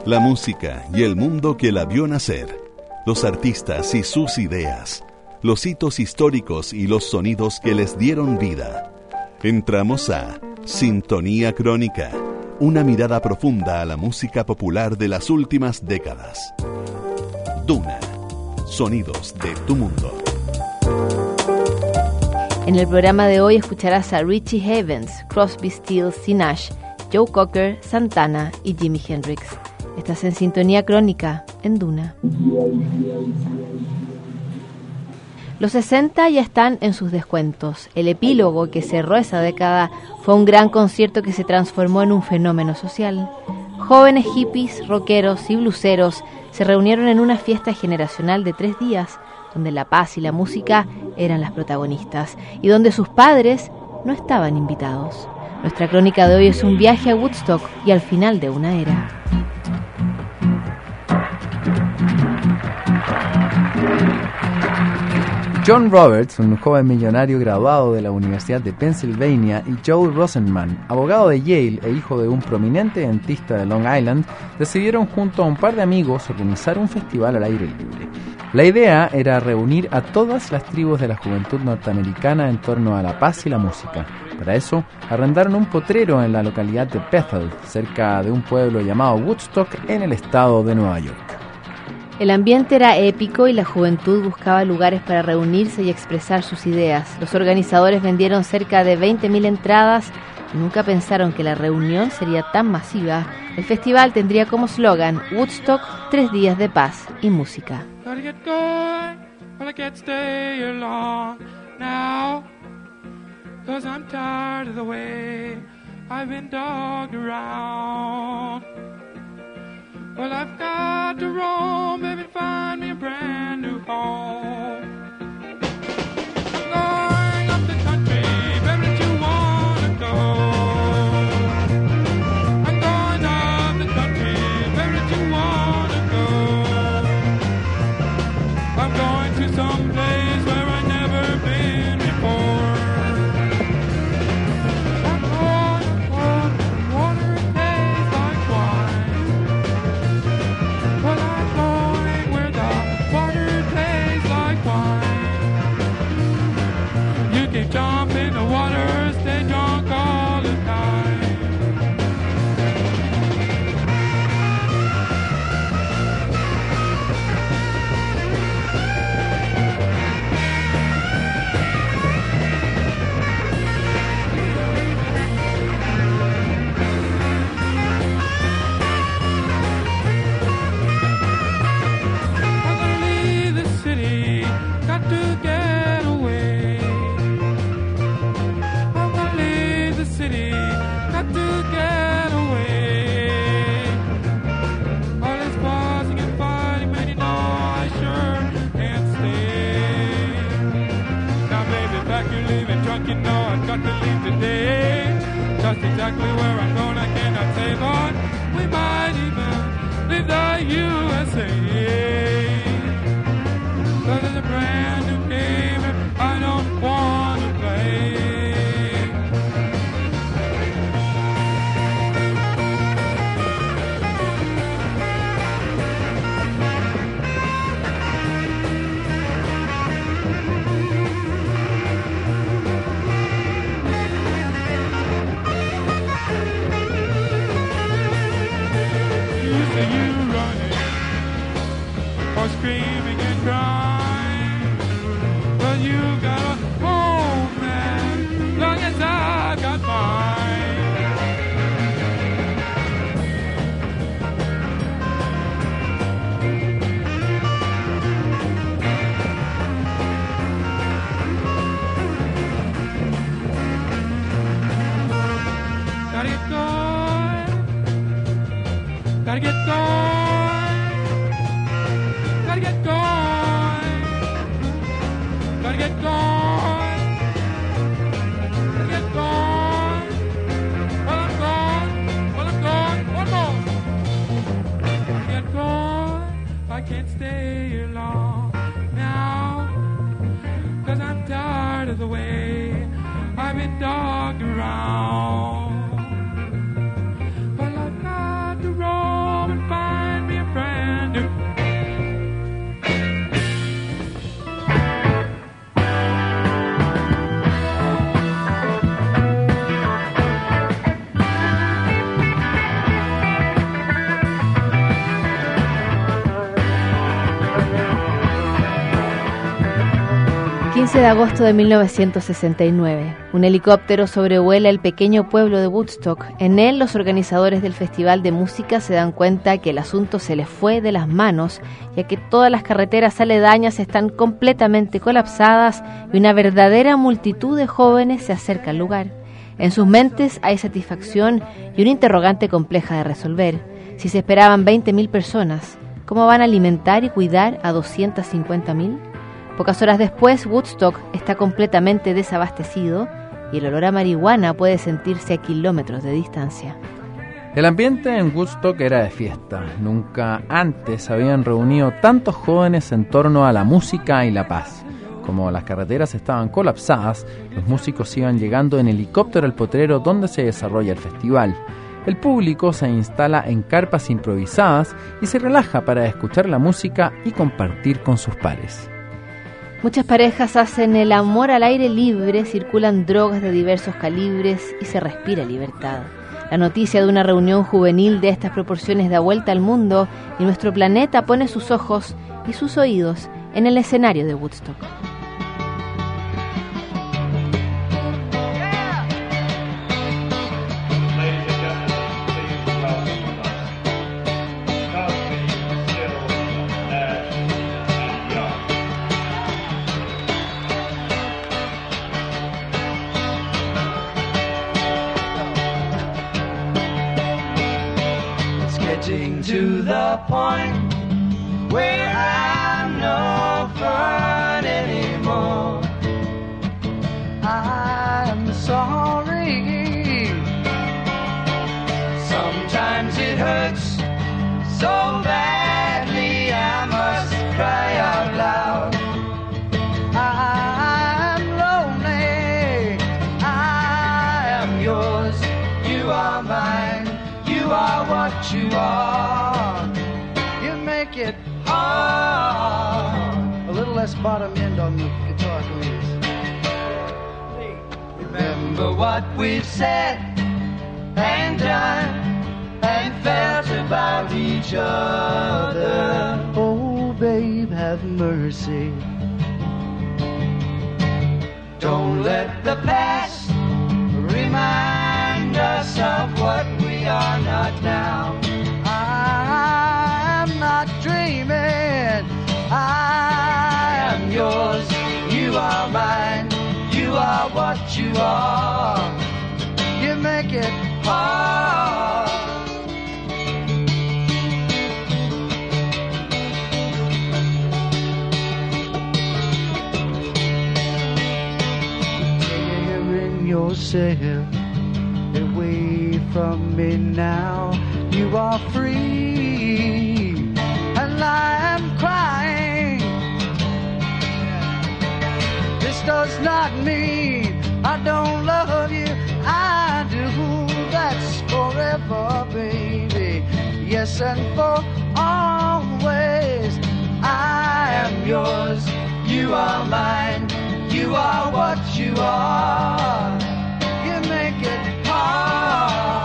La música y el mundo que la vio nacer, los artistas y sus ideas, los hitos históricos y los sonidos que les dieron vida. Entramos a Sintonía Crónica, una mirada profunda a la música popular de las últimas décadas. Duna, sonidos de tu mundo. En el programa de hoy escucharás a Richie Havens, Crosby, Stills, Nash, Joe Cocker, Santana y Jimi Hendrix. Estás en Sintonía Crónica, en Duna. Los 60 ya están en sus descuentos. El epílogo que cerró esa década fue un gran concierto que se transformó en un fenómeno social. Jóvenes hippies, rockeros y bluseros se reunieron en una fiesta generacional de 3 días, donde la paz y la música eran las protagonistas y donde sus padres no estaban invitados. Nuestra crónica de hoy es un viaje a Woodstock y al final de una era. John Roberts, un joven millonario graduado de la Universidad de Pennsylvania, y Joe Rosenman, abogado de Yale e hijo de un prominente dentista de Long Island, decidieron junto a un par de amigos organizar un festival al aire libre. La idea era reunir a todas las tribus de la juventud norteamericana en torno a la paz y la música. Para eso, arrendaron un potrero en la localidad de Bethel, cerca de un pueblo llamado Woodstock, en el estado de Nueva York. El ambiente era épico y la juventud buscaba lugares para reunirse y expresar sus ideas. Los organizadores vendieron cerca de 20.000 entradas y nunca pensaron que la reunión sería tan masiva. El festival tendría como slogan Woodstock, 3 días de paz y música. Well, I've got to roam, baby, find me a brand new home. Going up the country, baby, that you wanna go. I'm going up the country, baby, that you wanna go. I'm going to some place where I've never been before. Jump in the water, stay drunk all the time. I'm gonna leave the city, got to get away. City, got to get away. All this fussing and fighting, man, you know I sure can't stay. Now, baby, back you're leaving drunk, you know I've got to leave today. Just exactly where I'm going, I cannot say, but we might even leave the USA. Cause it's a brand new game and I don't want to play. Screaming and crying, but you got a home, man, long as I got mine. Gotta get going, gotta get going. Gotta get going, gotta get going, gotta get going. Well, I'm going, one more. Gotta get going, I can't stay here long now. Cause I'm tired of the way I've been dogged around. Well, I've got to roam and find 15 de agosto de 1969, un helicóptero sobrevuela el pequeño pueblo de Woodstock. En él, los organizadores del festival de música se dan cuenta que el asunto se les fue de las manos, ya que todas las carreteras aledañas están completamente colapsadas y una verdadera multitud de jóvenes se acerca al lugar. En sus mentes hay satisfacción y una interrogante compleja de resolver. Si se esperaban 20.000 personas, ¿cómo van a alimentar y cuidar a 250.000? Pocas horas después, Woodstock está completamente desabastecido y el olor a marihuana puede sentirse a kilómetros de distancia. El ambiente en Woodstock era de fiesta. Nunca antes habían reunido tantos jóvenes en torno a la música y la paz. Como las carreteras estaban colapsadas, los músicos iban llegando en helicóptero al potrero donde se desarrolla el festival. El público se instala en carpas improvisadas y se relaja para escuchar la música y compartir con sus pares. Muchas parejas hacen el amor al aire libre, circulan drogas de diversos calibres y se respira libertad. La noticia de una reunión juvenil de estas proporciones da vuelta al mundo y nuestro planeta pone sus ojos y sus oídos en el escenario de Woodstock. To the point where I'm no fun anymore. I'm sorry. Sometimes it hurts so badly I must cry out loud. I'm lonely. I am yours. You are mine. You are what you are. You make it hard. A little less bottom end on the guitar, please. Remember what we've said and done and felt about each other. Oh, babe, have mercy. Don't let the past remind us of what we are not now. I'm not dreaming. I am yours. You are mine. You are what you are. You make it hard. Tearing yourself away from me now. You are free, and I am crying. This does not mean I don't love you. I do. That's forever, baby. Yes, and for always. I am yours. You are mine. You are what you are. You make it hard.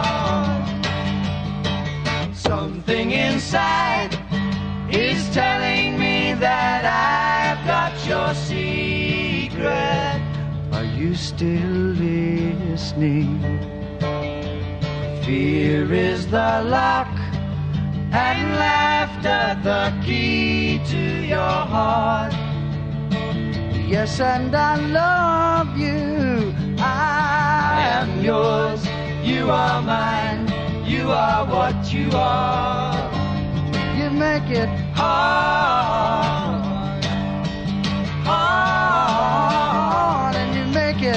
Something inside is telling me that I've got your secret. Are you still listening? Fear is the lock and laughter the key to your heart. Yes, and I love you. I am yours. You are mine. You are what you are. You make it hard, hard, and you make it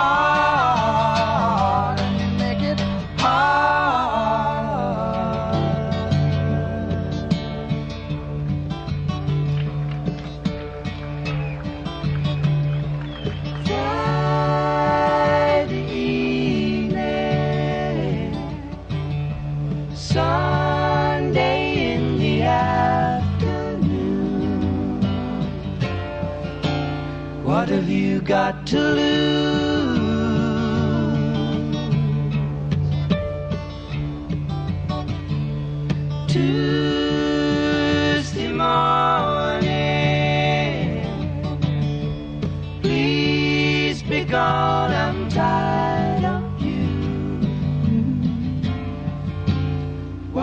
hard, and you make it hard. Friday evening, Sunday in the afternoon. What have you got to lose? Tuesday morning, please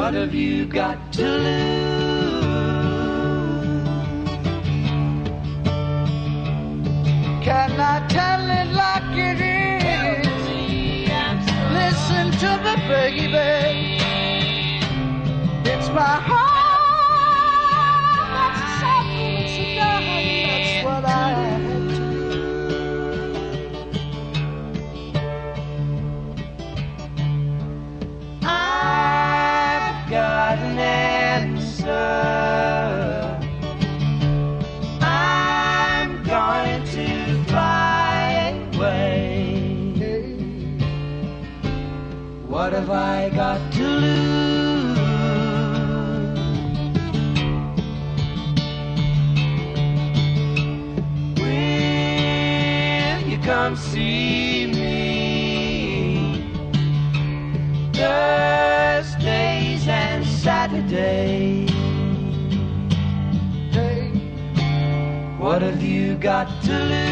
What have you got to lose? Can I tell it like it is? Listen to me, baby. It's my heart that's suffering, so darling, that's what I had to do. I've got an answer. I'm going to fly away. What have I got to lose? Come see me Thursdays and Saturdays. Hey, what have you got to lose?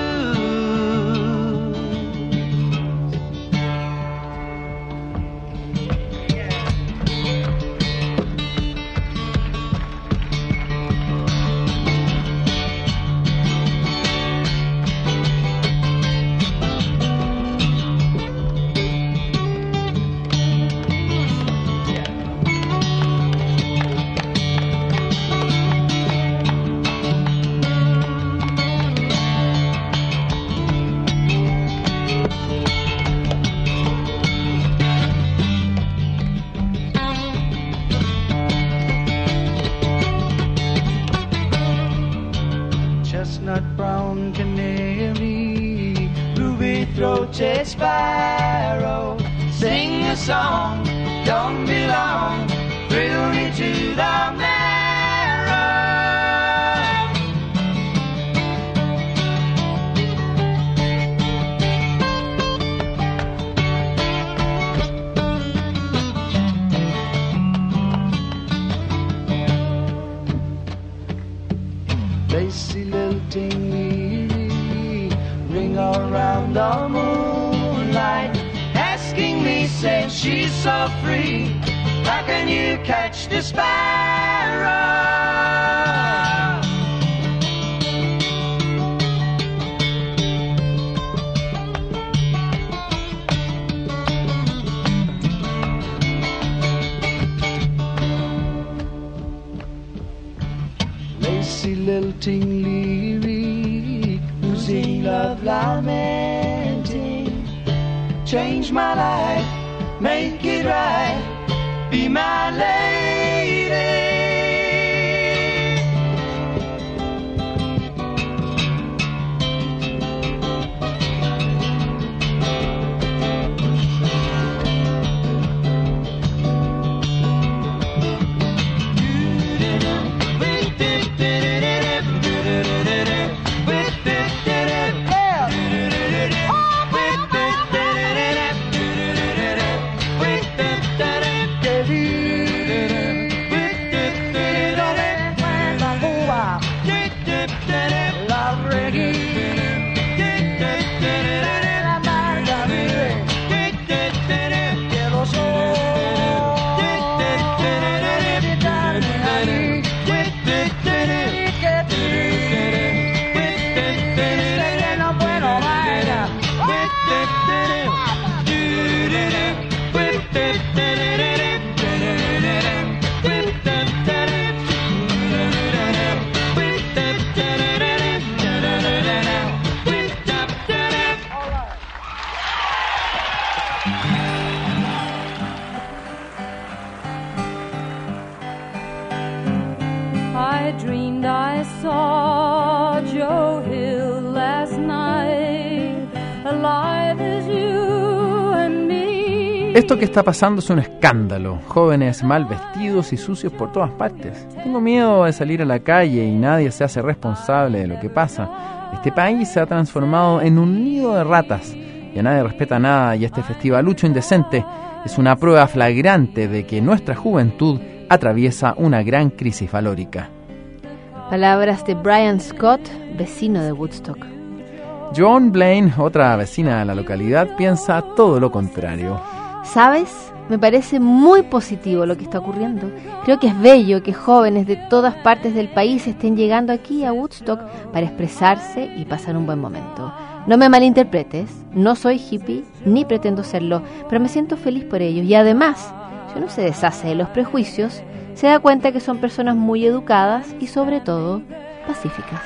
Chestnut brown canary, ruby-throated sparrow, sing a song, don't be long, thrill me to the marrow. Lacy lilting me, ring around the moonlight, asking me, saying she's so free, how can you catch the sparrow? Lacy lilting lyric, losing love lamenting, change my life, make it right, be my lady. I dreamed I saw Joe Hill last night, alive as you and me. Esto que está pasando es un escándalo. Jóvenes mal vestidos y sucios por todas partes. Tengo miedo de salir a la calle y nadie se hace responsable de lo que pasa. Este país se ha transformado en un nido de ratas. Ya nadie respeta nada y este festivalucho indecente es una prueba flagrante de que nuestra juventud atraviesa una gran crisis valórica. Palabras de Brian Scott, vecino de Woodstock. Joan Blaine, otra vecina de la localidad, piensa todo lo contrario. ¿Sabes? Me parece muy positivo lo que está ocurriendo. Creo que es bello que jóvenes de todas partes del país estén llegando aquí a Woodstock para expresarse y pasar un buen momento. No me malinterpretes, no soy hippie ni pretendo serlo, pero me siento feliz por ellos. Y además, si uno se deshace de los prejuicios, se da cuenta que son personas muy educadas y sobre todo pacíficas.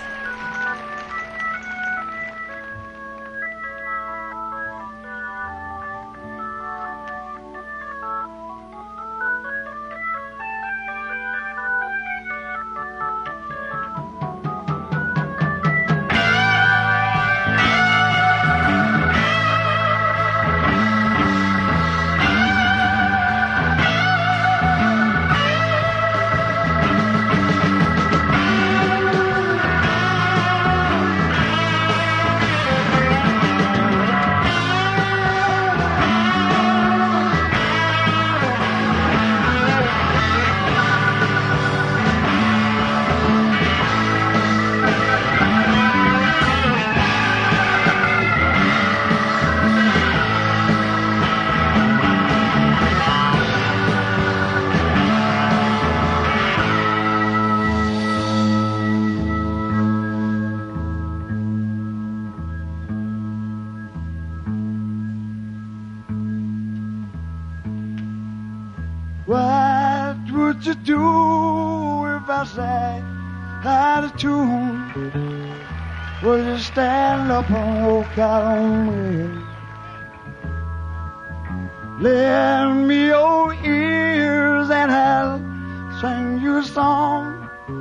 What would you do if I sang out of tune? Would you stand up and walk out on me? Lend me your ears and I'll sing you a song.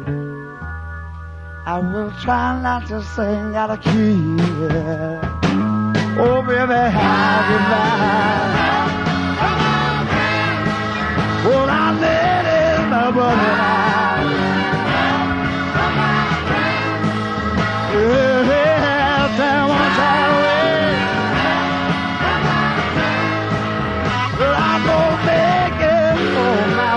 I will try not to sing out of key. Oh, baby, how you lie? Well, I need is my brother now. Yeah, tell one time away. Well, I'm gonna make it for my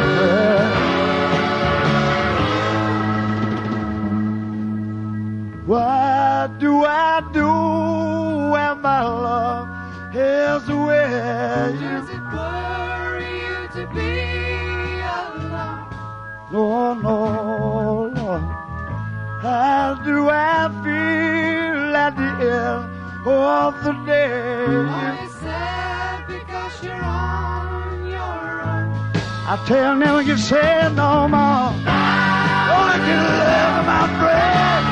friend. What do I do when my love is away? Does it worry you to be alone? No, no, no. How do I feel at the end of the day? Are you sad because you're on your own? I tell never can say no more. Only can live my friend.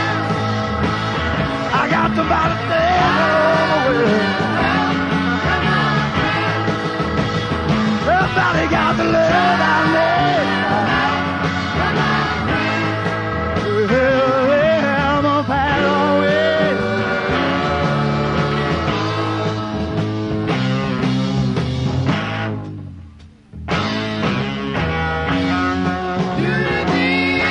I got to buy the thing all the way. Somebody got to live out there. I'm a pass away. Do you need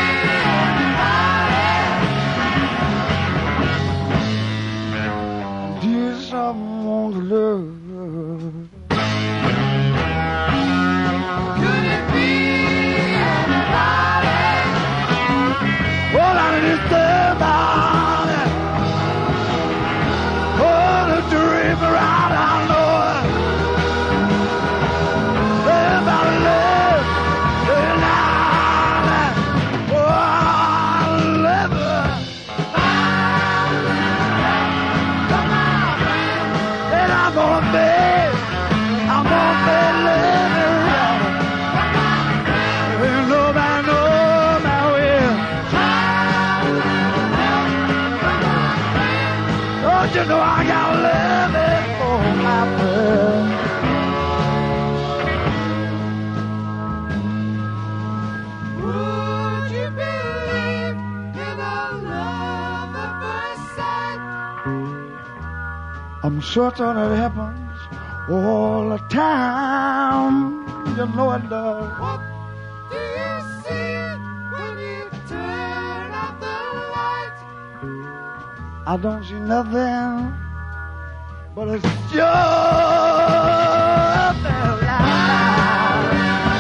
anybody? Dear someone to love. Could it be anybody? All I need is somebody. Oh, the dream around, I know it. Somebody love, tonight. Oh, I love her. And I'm gonna be living around. And nobody knows my will. Don't you know I got love it for my friend? Would you believe in a love at first sight? I'm certain it happens all the time. You know it does. What do you see when you turn off the light? I don't see nothing, but it's just a lie.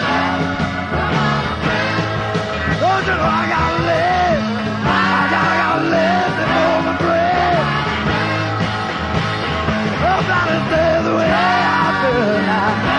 Don't you know I gotta live? I gotta live before my breath. Somebody say the way I feel now.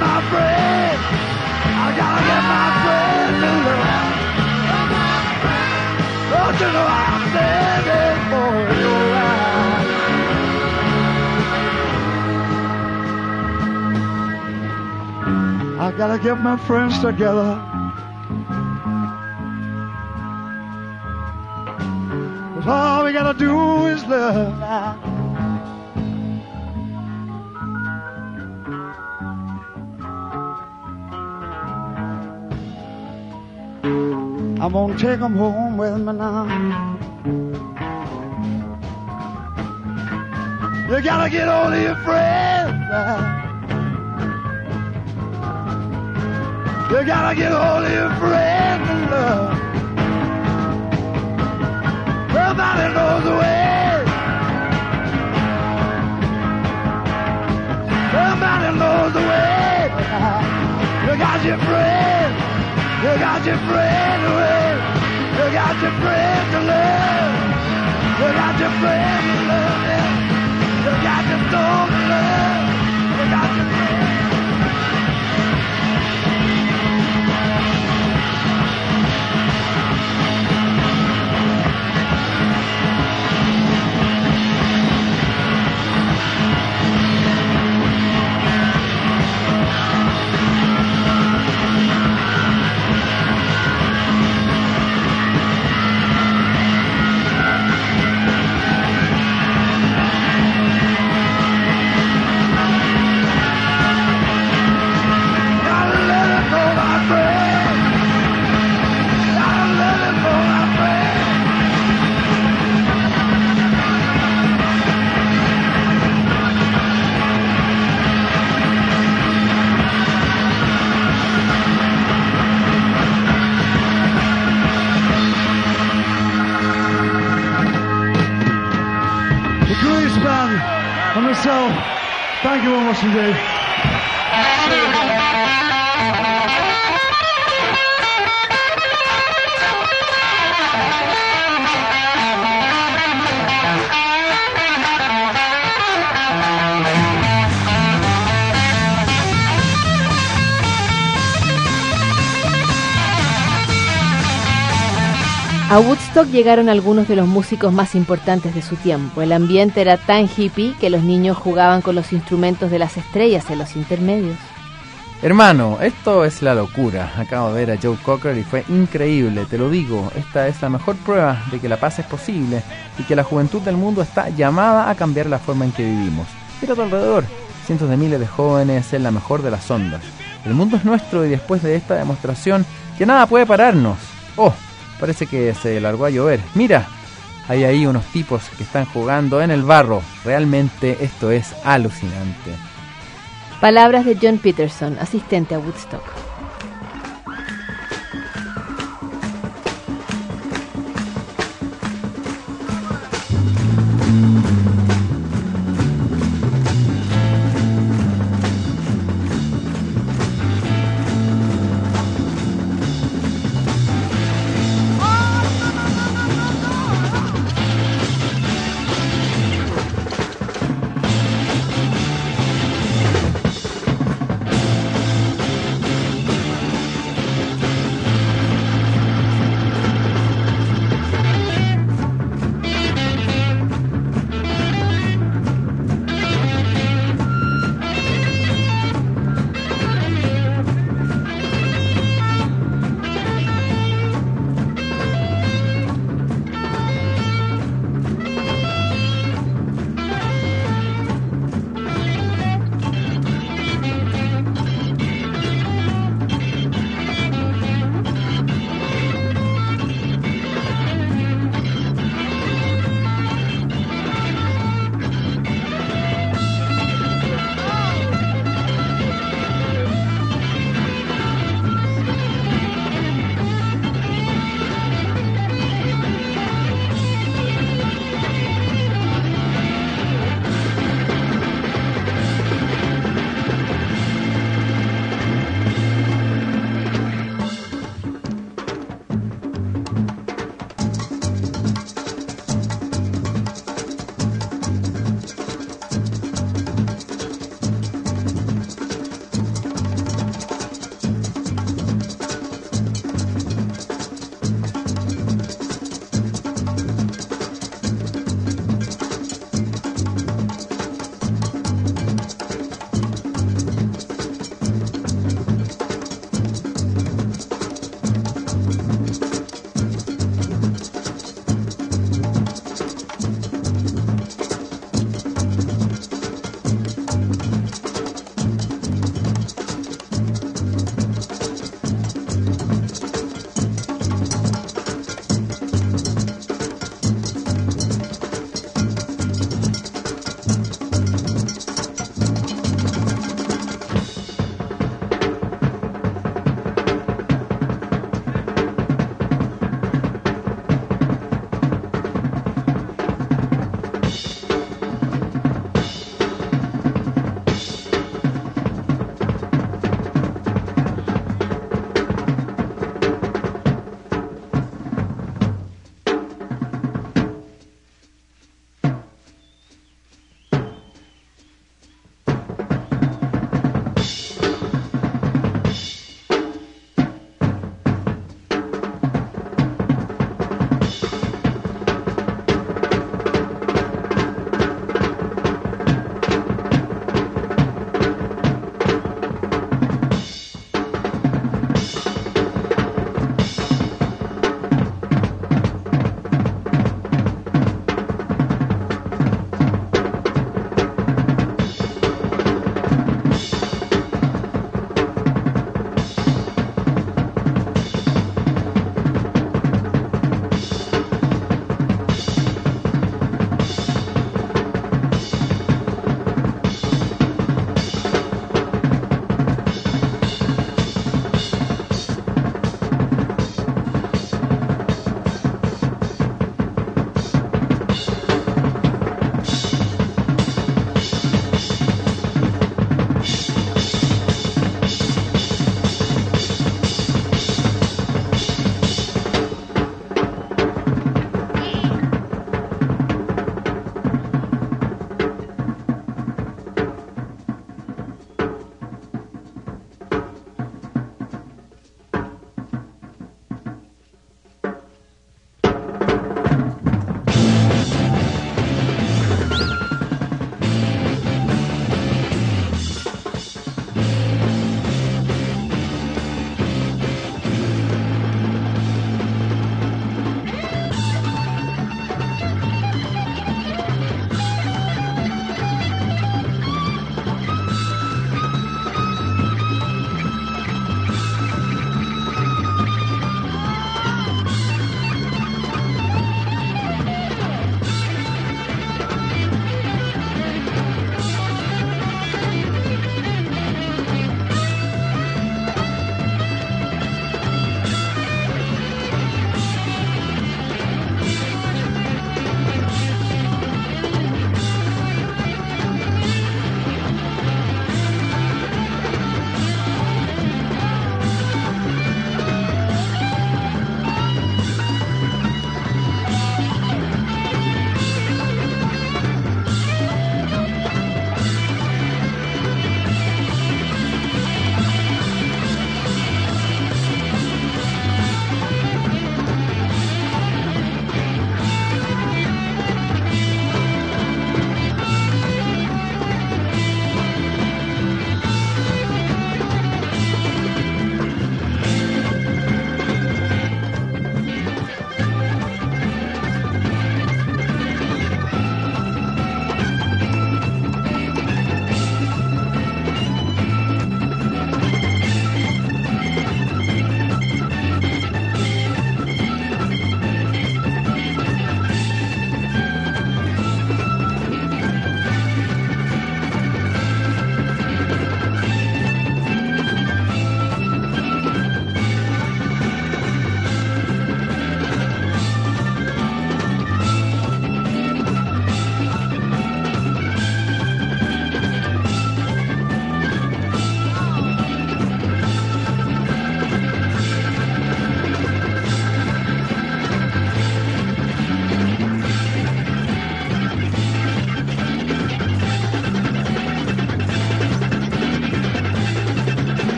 my friend. I gotta get my friend to love. Don't you know I'm standing for your right? I gotta get my friends together. 'Cause all we gotta do is love now. I'm gonna take them home with me now. You gotta get all of your friends now. You gotta get all of your friends in love. Nobody knows the way. Nobody knows the way. You got your friends. You got your friend away. You got your friend to love. You got your friend to love. Yeah. You got your soul to love. You got your friend. And myself, thank you very much indeed. A Woodstock llegaron algunos de los músicos más importantes de su tiempo. El ambiente era tan hippie que los niños jugaban con los instrumentos de las estrellas en los intermedios. Hermano, esto es la locura. Acabo de ver a Joe Cocker y fue increíble, te lo digo. Esta es la mejor prueba de que la paz es posible y que la juventud del mundo está llamada a cambiar la forma en que vivimos. Mira a tu alrededor, cientos de miles de jóvenes en la mejor de las ondas. El mundo es nuestro y después de esta demostración ya nada puede pararnos. ¡Oh! Parece que se largó a llover. Mira, hay ahí unos tipos que están jugando en el barro. Realmente esto es alucinante. Palabras de John Peterson, asistente a Woodstock.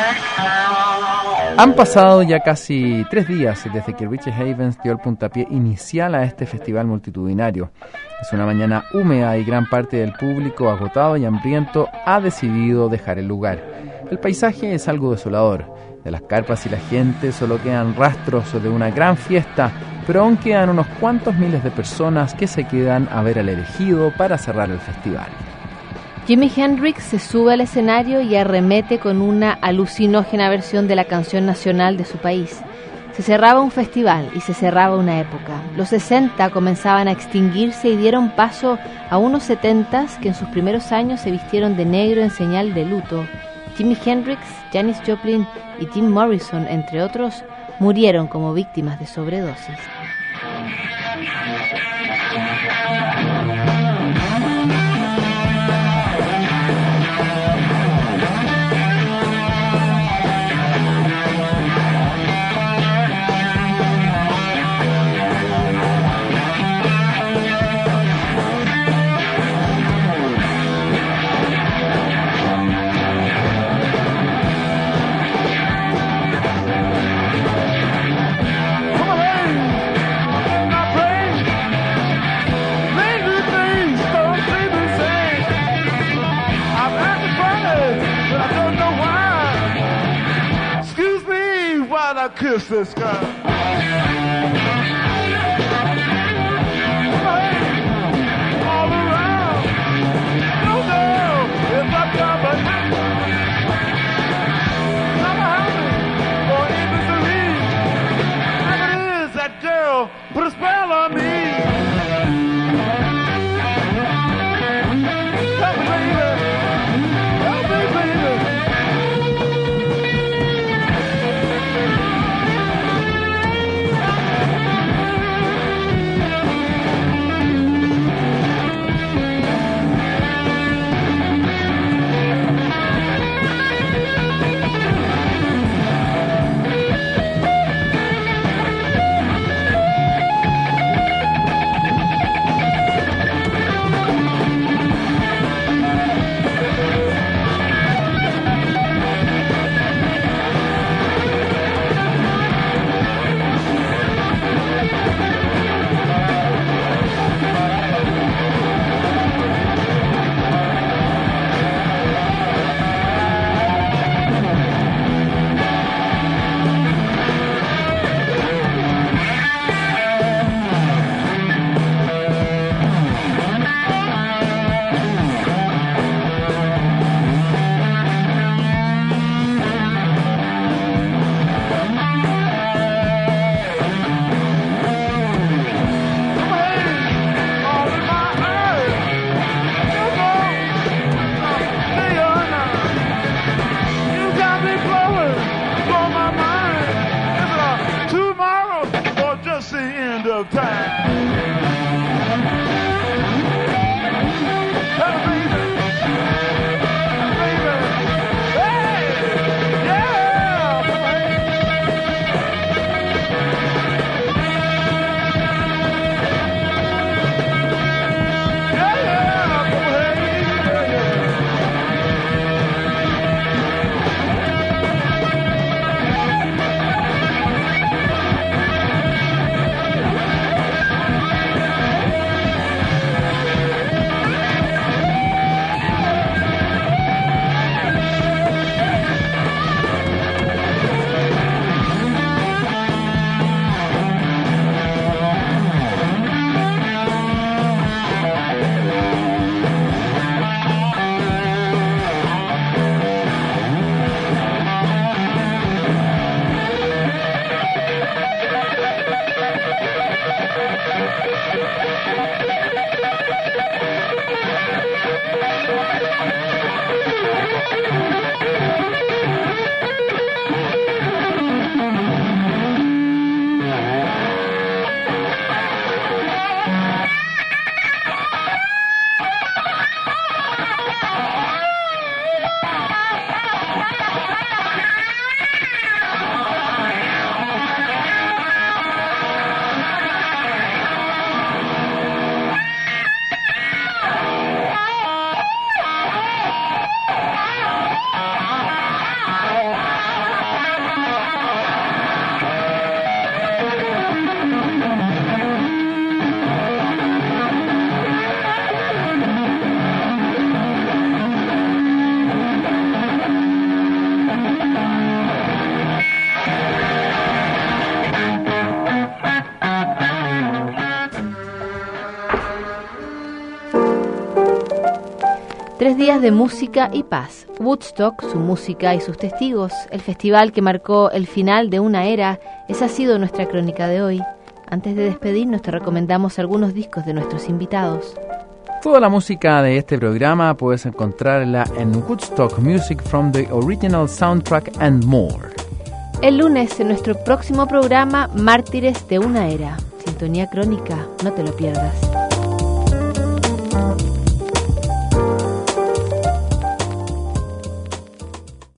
Han pasado ya casi 3 días desde que Richie Havens dio el puntapié inicial a este festival multitudinario. Es una mañana húmeda y gran parte del público, agotado y hambriento, ha decidido dejar el lugar. El paisaje es algo desolador. De las carpas y la gente solo quedan rastros de una gran fiesta, pero aún quedan unos cuantos miles de personas que se quedan a ver al elegido para cerrar el festival. Jimi Hendrix se sube al escenario y arremete con una alucinógena versión de la canción nacional de su país. Se cerraba un festival y se cerraba una época. Los 60 comenzaban a extinguirse y dieron paso a unos 70 que en sus primeros años se vistieron de negro en señal de luto. Jimi Hendrix, Janis Joplin y Jim Morrison, entre otros, murieron como víctimas de sobredosis. Kiss this guy. All around. No, no, if I come, but I'm happy for misery. And it is that girl put a spell on me. Help me, baby. Help me, baby. 3 días de música y paz. Woodstock, su música y sus testigos, el festival que marcó el final de una era. Esa ha sido nuestra crónica de hoy. Antes de despedirnos te recomendamos algunos discos de nuestros invitados. Toda la música de este programa puedes encontrarla en Woodstock Music from the Original Soundtrack and More. El lunes en nuestro próximo programa, Mártires de una era. Sintonía Crónica, no te lo pierdas.